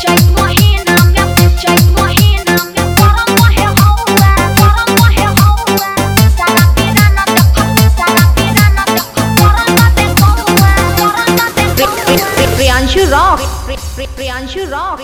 Priyanshu Rock.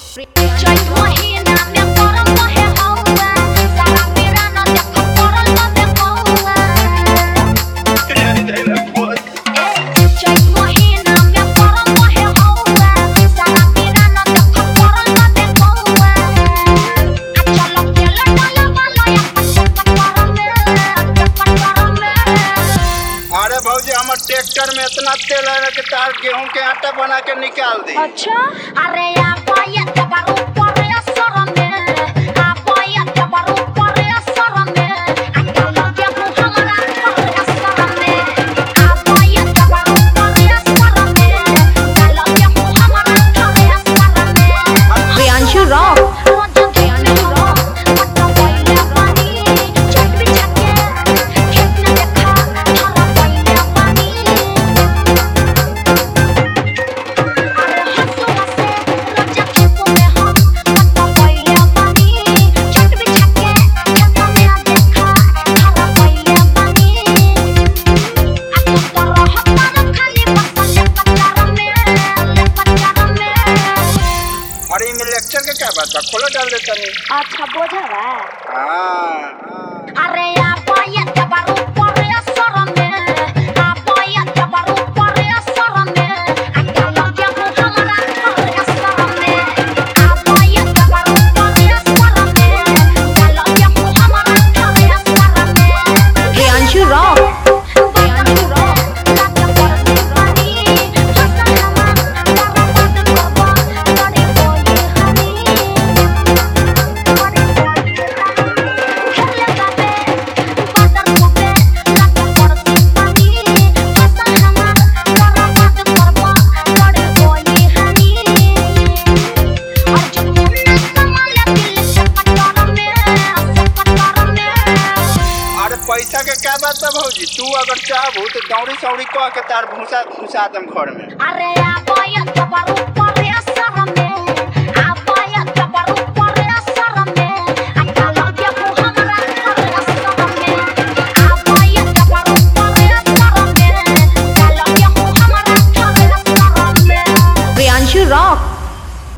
अरे भौजी हमारे ट्रैक्टर में इतना तेल है कि तार गेहूं के आटा बना के निकाल दी। अच्छा अरे ये जबरू परे असर में ये जबरू परे असर में अकल के हमारा परे असर में ये जबरू परे असर में अकल के हमारा परे असर में Priyanshu Rock. अरे में लेक्चर के क्या बात बा, खोलो डाल देता नहीं। अच्छा बोझा है हाँ अरे ये जबरू परे असर में ये जबरू परे असर में अकल के हमारा परे असर में ये जबरू परे असर में अकल के हमारा परे असर में Priyanshu Rock. पैसा के क्या बात बा भौजी, तू अगर चाहबू तो दौड़ी सौड़ी कह के तार भूसा घुसा दम घर में। अरे ये जबरू परे असर में